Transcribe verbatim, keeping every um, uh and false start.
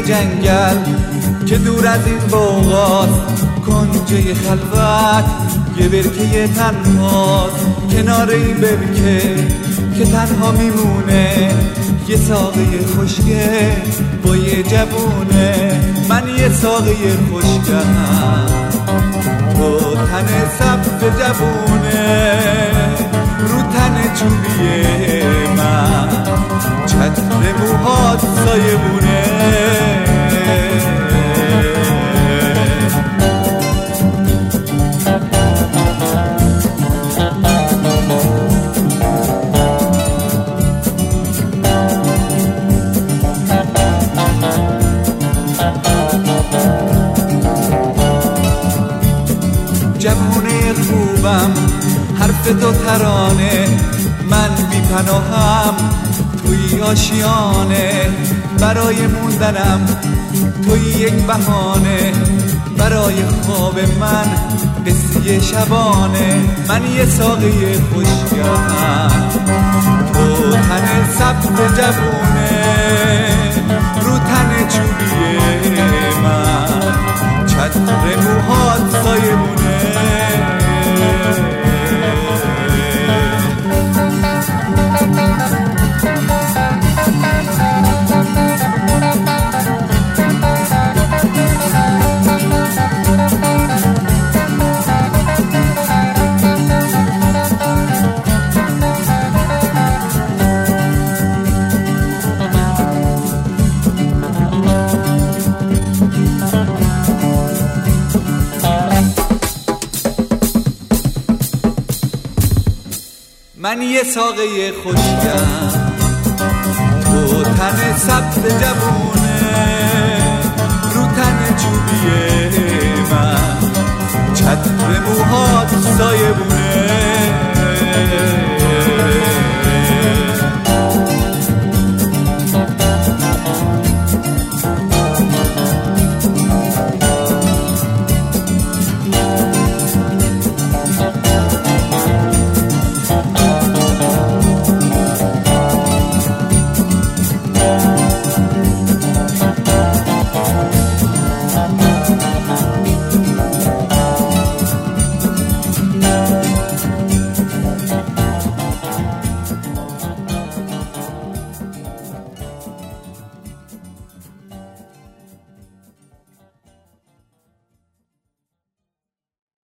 جنگل که دور از این بوغاست، کنجه خلوت یه برکه تنهاست، کنار این برکه که تنها میمونه یه ساقه خوشگه با یه جوونه. من یه ساقه خوشگم با تن سبز جوونه، رو تن چوبیه من چتر موهات سایبونه. جوونه خوبم حرف تو ترانه، من بی پناهم توی آشیانه، برای موندنم توی یک بهانه، برای خواب من قصه شبانه. من یه ساقه خوشگم تو تن سبز جوونه، رو تن چوبیه من چتر موهات سایبونه. من یه ساقه خوشگم تو تن سبز جوونه، رو تن چوبیه من چتر موهات سایبونه.